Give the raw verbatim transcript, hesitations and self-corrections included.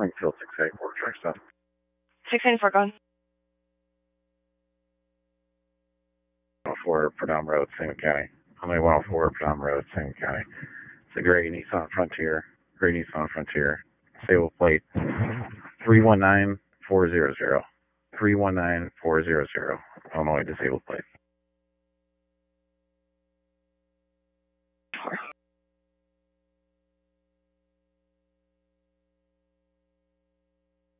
Springfield six eighty-four, track stop. six eighty-four, go on. one oh four, Perdom Road, Sangamon County. Highway one oh four, Perdom Road, Sangamon County. It's a gray Nissan Frontier, gray Nissan Frontier. Stable plate three one nine four zero zero. three one nine four zero zero. Illinois disabled plate.